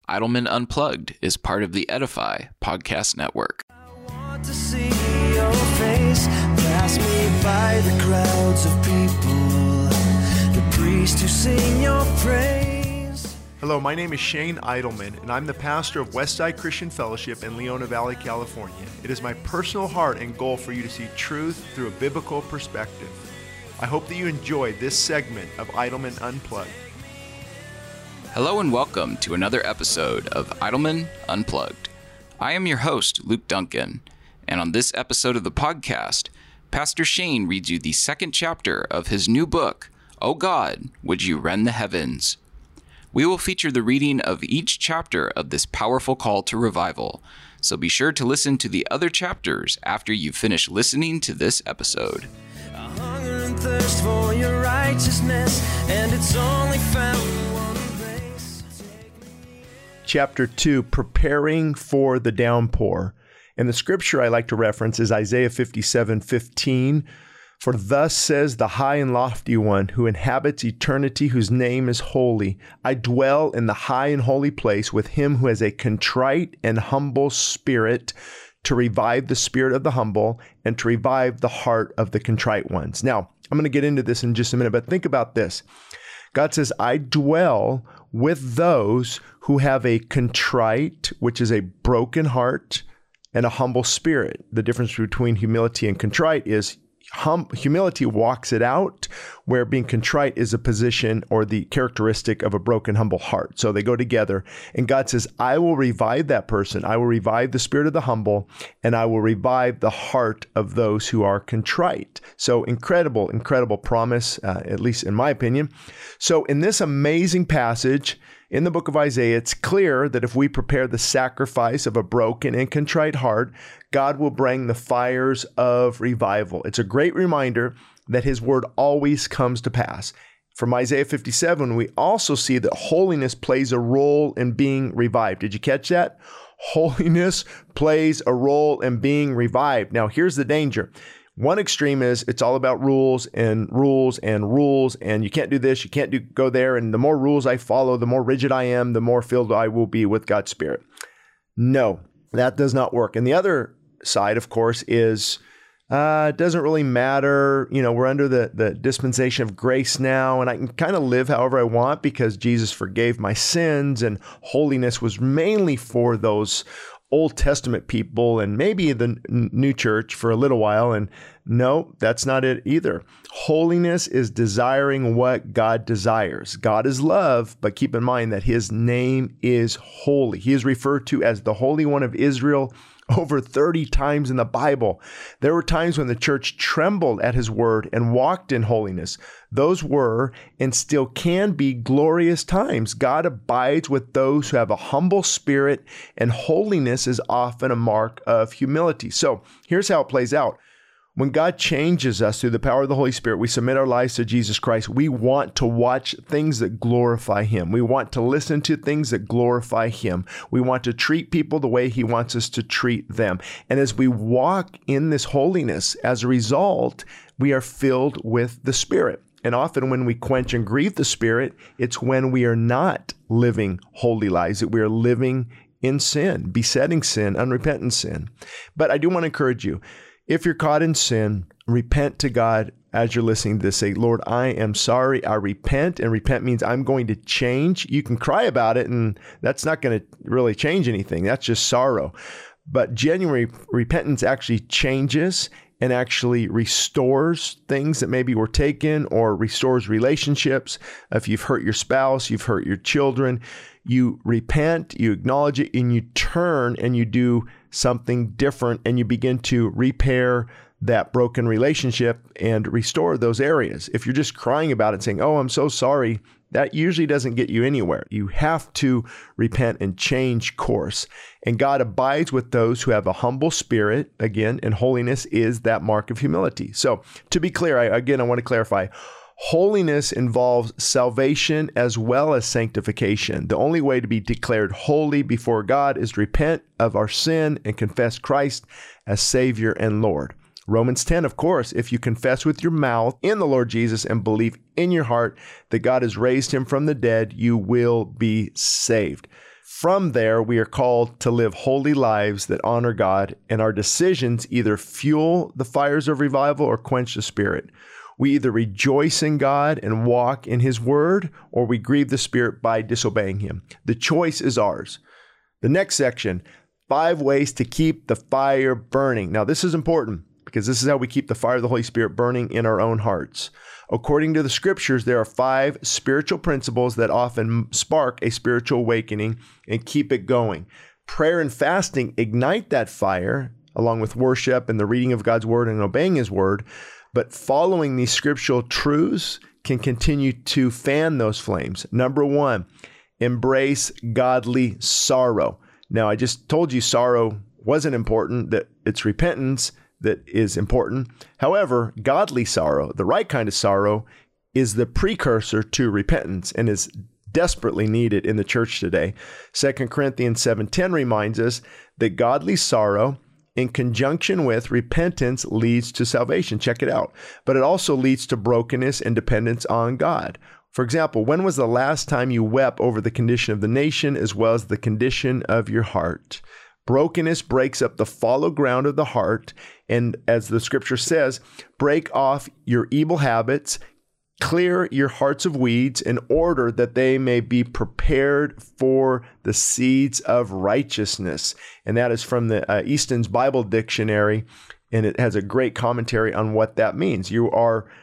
Idleman Unplugged is part of the Edify podcast network. I want to see your face, pass me by the crowds of people, the priests who sing your praise. Hello, my name is Shane Idleman, and I'm the pastor of Westside Christian Fellowship in Leona Valley, California. It is my personal heart and goal for you to see truth through a biblical perspective. I hope that you enjoy this segment of Idleman Unplugged. Hello and welcome to another episode of Idleman Unplugged. I am your host, Luke Duncan, and on this episode of the podcast, Pastor Shane reads you the second chapter of his new book, Oh God, Would You Rend the Heavens? We will feature the reading of each chapter of this powerful call to revival, so be sure to listen to the other chapters after you finish listening to this episode. A hunger and thirst for your righteousness, and it's only found in one embrace. Chapter 2, Preparing for the Downpour. And the scripture I like to reference is Isaiah 57:15. For thus says the high and lofty one who inhabits eternity, whose name is holy. I dwell in the high and holy place with him who has a contrite and humble spirit, to revive the spirit of the humble and to revive the heart of the contrite ones. Now, I'm going to get into this in just a minute, but think about this. God says, I dwell with those who have a contrite, which is a broken heart, and a humble spirit. The difference between humility and contrite is humility walks it out, where being contrite is a position or the characteristic of a broken, humble heart. So they go together. And God says, I will revive that person. I will revive the spirit of the humble, and I will revive the heart of those who are contrite. So incredible, incredible promise, at least in my opinion. So in this amazing passage in the book of Isaiah, it's clear that if we prepare the sacrifice of a broken and contrite heart, God will bring the fires of revival. It's a great reminder that his word always comes to pass. From Isaiah 57, we also see that holiness plays a role in being revived. Did you catch that? Holiness plays a role in being revived. Now, here's the danger. One extreme is it's all about rules and rules and rules, and you can't do this, you can't go there, and the more rules I follow, the more rigid I am, the more filled I will be with God's Spirit. No, that does not work. And the other side, of course, is it doesn't really matter. You know, we're under the dispensation of grace now, and I can kind of live however I want because Jesus forgave my sins, and holiness was mainly for those Old Testament people and maybe the new church for a little while. And no, that's not it either. Holiness is desiring what God desires. God is love, but keep in mind that his name is holy. He is referred to as the Holy One of Israel over 30 times in the Bible. There were times when the church trembled at his word and walked in holiness. Those were and still can be glorious times. God abides with those who have a humble spirit, and holiness is often a mark of humility. So here's how it plays out. When God changes us through the power of the Holy Spirit, we submit our lives to Jesus Christ. We want to watch things that glorify him. We want to listen to things that glorify him. We want to treat people the way he wants us to treat them. And as we walk in this holiness, as a result, we are filled with the Spirit. And often when we quench and grieve the Spirit, it's when we are not living holy lives, that we are living in sin, besetting sin, unrepentant sin. But I do want to encourage you, if you're caught in sin, repent to God as you're listening to this. Say, Lord, I am sorry. I repent. And repent means I'm going to change. You can cry about it, and that's not going to really change anything. That's just sorrow. But genuine repentance actually changes and actually restores things that maybe were taken, or restores relationships. If you've hurt your spouse, you've hurt your children, you repent, you acknowledge it, and you turn and you do something different, and you begin to repair that broken relationship and restore those areas. If you're just crying about it, saying, oh, I'm so sorry, that usually doesn't get you anywhere. You have to repent and change course. And God abides with those who have a humble spirit, again, and holiness is that mark of humility. So to be clear, I want to clarify, holiness involves salvation as well as sanctification. The only way to be declared holy before God is to repent of our sin and confess Christ as Savior and Lord. Romans 10, of course, if you confess with your mouth in the Lord Jesus and believe in your heart that God has raised him from the dead, you will be saved. From there, we are called to live holy lives that honor God, and our decisions either fuel the fires of revival or quench the Spirit. We either rejoice in God and walk in His word, or we grieve the Spirit by disobeying Him. The choice is ours. The next section, 5 ways to keep the fire burning. Now, this is important because this is how we keep the fire of the Holy Spirit burning in our own hearts. According to the scriptures, there are 5 spiritual principles that often spark a spiritual awakening and keep it going. Prayer and fasting ignite that fire, along with worship and the reading of God's word and obeying His word. But following these scriptural truths can continue to fan those flames. Number 1, embrace godly sorrow. Now, I just told you sorrow wasn't important, that it's repentance that is important. However, godly sorrow, the right kind of sorrow, is the precursor to repentance and is desperately needed in the church today. 2 Corinthians 7:10 reminds us that godly sorrow in conjunction with repentance leads to salvation. Check it out. But it also leads to brokenness and dependence on God. For example, when was the last time you wept over the condition of the nation as well as the condition of your heart? Brokenness breaks up the fallow ground of the heart, and as the scripture says, break off your evil habits, clear your hearts of weeds in order that they may be prepared for the seeds of righteousness. And that is from the Easton's Bible Dictionary, and it has a great commentary on what that means. You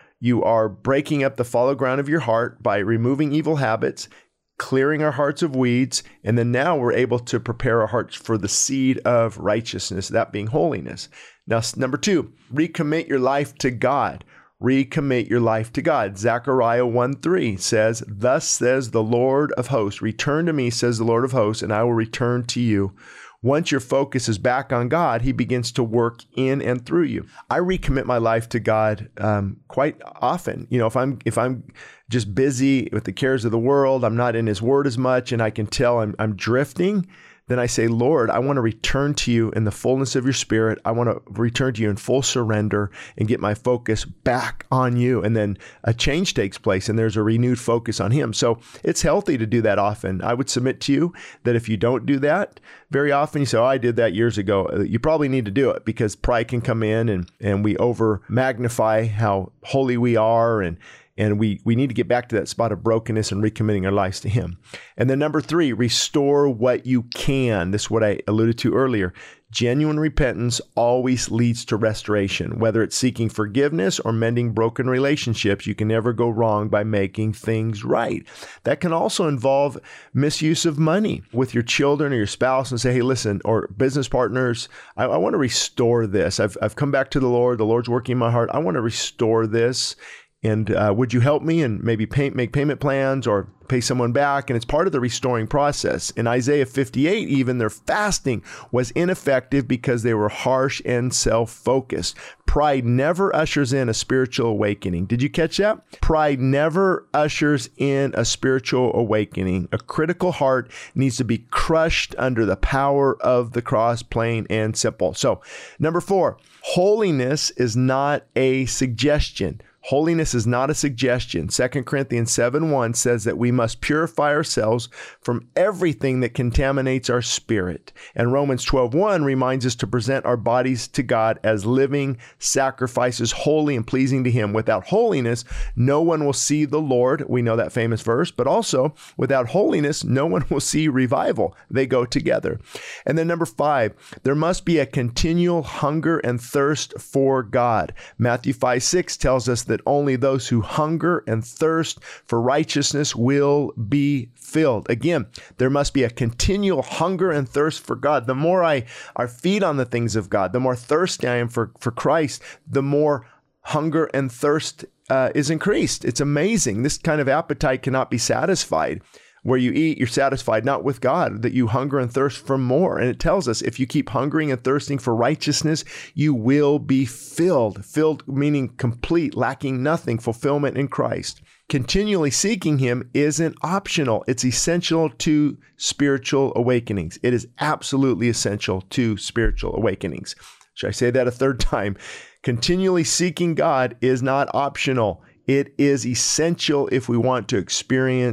are breaking up the fallow ground of your heart by removing evil habits, clearing our hearts of weeds, and then now we're able to prepare our hearts for the seed of righteousness, that being holiness. Now, number 2, recommit your life to God. Recommit your life to God. Zechariah 1:3 says, "Thus says the Lord of hosts, return to me, says the Lord of hosts, and I will return to you." Once your focus is back on God, He begins to work in and through you. I recommit my life to God quite often. You know, if I'm just busy with the cares of the world, I'm not in His Word as much, and I can tell I'm drifting, then I say, Lord, I want to return to you in the fullness of your Spirit. I want to return to you in full surrender and get my focus back on you. And then a change takes place and there's a renewed focus on Him. So it's healthy to do that often. I would submit to you that if you don't do that very often, you say, oh, I did that years ago. You probably need to do it because pride can come in and we over magnify how holy we are, and we need to get back to that spot of brokenness and recommitting our lives to Him. And then number 3, restore what you can. This is what I alluded to earlier. Genuine repentance always leads to restoration. Whether it's seeking forgiveness or mending broken relationships, you can never go wrong by making things right. That can also involve misuse of money with your children or your spouse and say, hey, listen, or business partners, I want to restore this. I've come back to the Lord. The Lord's working in my heart. I want to restore this. And would you help me and maybe make payment plans or pay someone back? And it's part of the restoring process. In Isaiah 58, even their fasting was ineffective because they were harsh and self-focused. Pride never ushers in a spiritual awakening. Did you catch that? Pride never ushers in a spiritual awakening. A critical heart needs to be crushed under the power of the cross, plain and simple. So, number 4, holiness is not a suggestion. Holiness is not a suggestion. 2 Corinthians 7:1 says that we must purify ourselves from everything that contaminates our spirit. And Romans 12:1 reminds us to present our bodies to God as living sacrifices, holy and pleasing to Him. Without holiness, no one will see the Lord. We know that famous verse. But also, without holiness, no one will see revival. They go together. And then number 5, there must be a continual hunger and thirst for God. Matthew 5:6 tells us that only those who hunger and thirst for righteousness will be filled. Again, there must be a continual hunger and thirst for God. The more I feed on the things of God, the more thirsty I am for Christ, the more hunger and thirst is increased. It's amazing. This kind of appetite cannot be satisfied. Where you eat, you're satisfied, not with God, that you hunger and thirst for more. And it tells us if you keep hungering and thirsting for righteousness, you will be filled. Filled meaning complete, lacking nothing, fulfillment in Christ. Continually seeking Him isn't optional. It's essential to spiritual awakenings. It is absolutely essential to spiritual awakenings. Should I say that a third time? Continually seeking God is not optional. It is essential if we want to experience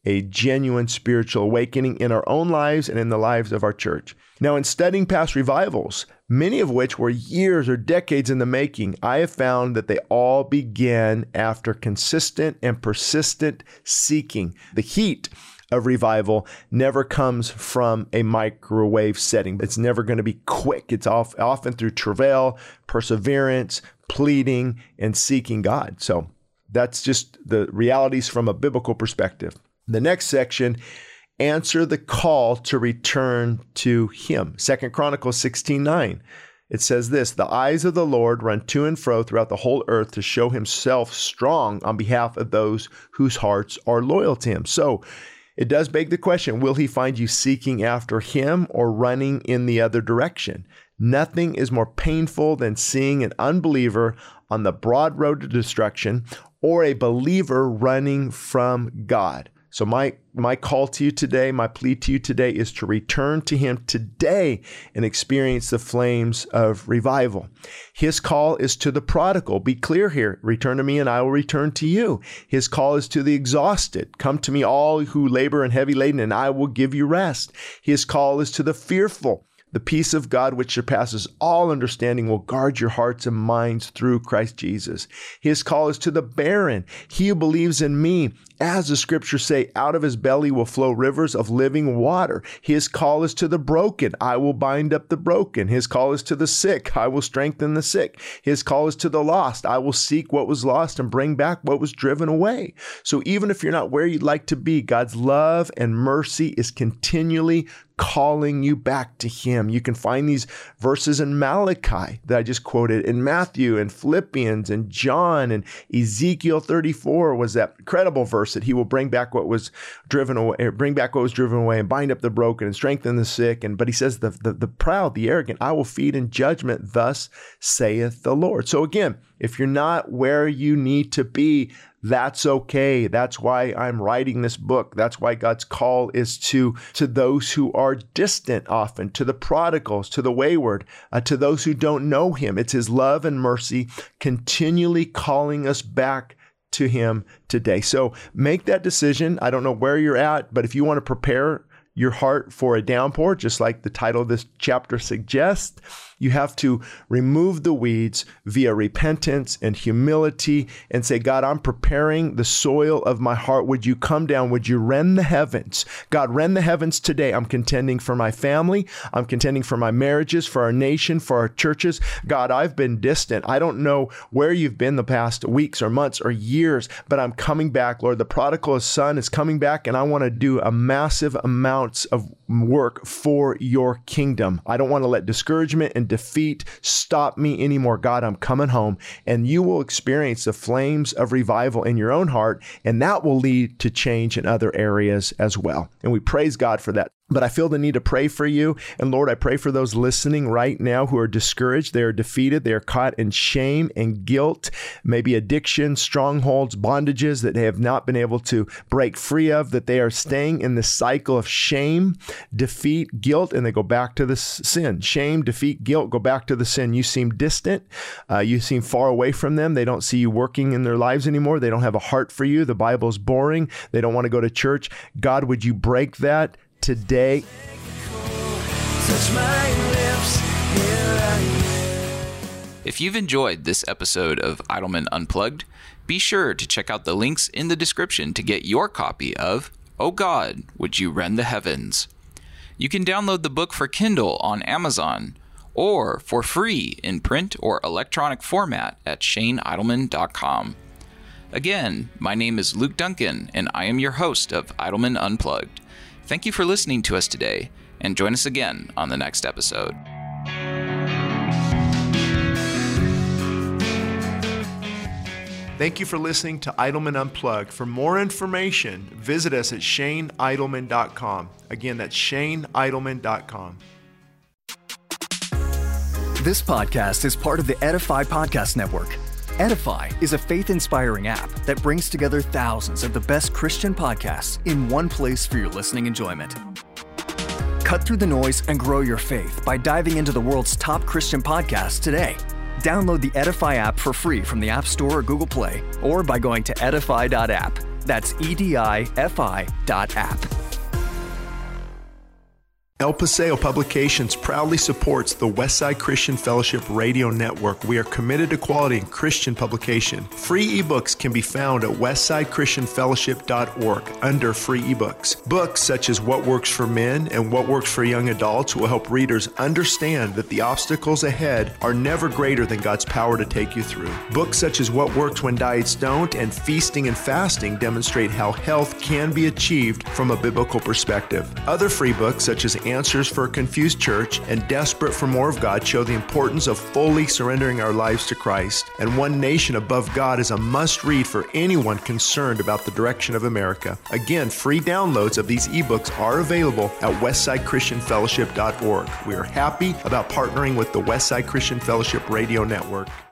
a genuine spiritual awakening in our own lives and in the lives of our church. Now, in studying past revivals, many of which were years or decades in the making, I have found that they all began after consistent and persistent seeking. The heat of revival never comes from a microwave setting. It's never going to be quick. It's often through travail, perseverance, pleading, and seeking God. So that's just the realities from a biblical perspective. The next section, answer the call to return to Him. 2 Chronicles 16:9. It says this, the eyes of the Lord run to and fro throughout the whole earth to show Himself strong on behalf of those whose hearts are loyal to Him. So it does beg the question, will He find you seeking after Him or running in the other direction? Nothing is more painful than seeing an unbeliever on the broad road to destruction or a believer running from God. So my call to you today, my plea to you today is to return to Him today and experience the flames of revival. His call is to the prodigal. Be clear here. Return to me and I will return to you. His call is to the exhausted. Come to me all who labor and heavy laden and I will give you rest. His call is to the fearful. The peace of God, which surpasses all understanding, will guard your hearts and minds through Christ Jesus. His call is to the barren. He who believes in me, as the scriptures say, out of his belly will flow rivers of living water. His call is to the broken. I will bind up the broken. His call is to the sick. I will strengthen the sick. His call is to the lost. I will seek what was lost and bring back what was driven away. So even if you're not where you'd like to be, God's love and mercy is continually calling you back to Him. You can find these verses in Malachi that I just quoted, in Matthew and Philippians and John, and Ezekiel 34 was that incredible verse that He will bring back what was driven away, and bind up the broken and strengthen the sick. But He says the proud, the arrogant, I will feed in judgment, thus saith the Lord. So again, if you're not where you need to be, that's okay. That's why I'm writing this book. That's why God's call is to those who are distant often, to the prodigals, to the wayward, to those who don't know Him. It's His love and mercy continually calling us back to Him today. So make that decision. I don't know where you're at, but if you want to prepare your heart for a downpour, just like the title of this chapter suggests, you have to remove the weeds via repentance and humility and say, God, I'm preparing the soil of my heart. Would you come down? Would you rend the heavens? God, rend the heavens today. I'm contending for my family. I'm contending for my marriages, for our nation, for our churches. God, I've been distant. I don't know where you've been the past weeks or months or years, but I'm coming back. Lord, the prodigal son is coming back, and I want to do a massive amounts of work for your kingdom. I don't want to let discouragement and defeat stop me anymore. God, I'm coming home, and you will experience the flames of revival in your own heart, and that will lead to change in other areas as well. And we praise God for that. But I feel the need to pray for you. And Lord, I pray for those listening right now who are discouraged. They are defeated. They are caught in shame and guilt, maybe addiction, strongholds, bondages that they have not been able to break free of, that they are staying in the cycle of shame, defeat, guilt, and they go back to the sin. Shame, defeat, guilt, go back to the sin. You seem distant. You seem far away from them. They don't see you working in their lives anymore. They don't have a heart for you. The Bible's boring. They don't want to go to church. God, would you break that today? If you've enjoyed this episode of Idleman Unplugged, be sure to check out the links in the description to get your copy of Oh God, Would You Rend the Heavens? You can download the book for Kindle on Amazon or for free in print or electronic format at ShaneIdleman.com. Again, my name is Luke Duncan, and I am your host of Idleman Unplugged. Thank you for listening to us today, and join us again on the next episode. Thank you for listening to Idleman Unplugged. For more information, visit us at ShaneIdleman.com. Again, that's ShaneIdleman.com. This podcast is part of the Edify Podcast Network. Edify is a faith-inspiring app that brings together thousands of the best Christian podcasts in one place for your listening enjoyment. Cut through the noise and grow your faith by diving into the world's top Christian podcasts today. Download the Edify app for free from the App Store or Google Play, or by going to edify.app. That's edifi.app. El Paseo Publications proudly supports the Westside Christian Fellowship Radio Network. We are committed to quality in Christian publication. Free ebooks can be found at westsidechristianfellowship.org under free ebooks. Books such as What Works for Men and What Works for Young Adults will help readers understand that the obstacles ahead are never greater than God's power to take you through. Books such as What Works When Diets Don't and Feasting and Fasting demonstrate how health can be achieved from a biblical perspective. Other free books such as Answers for a Confused Church and Desperate for More of God show the importance of fully surrendering our lives to Christ. And One Nation Above God is a must-read for anyone concerned about the direction of America. Again, free downloads of these ebooks are available at westsidechristianfellowship.org. We are happy about partnering with the Westside Christian Fellowship Radio Network.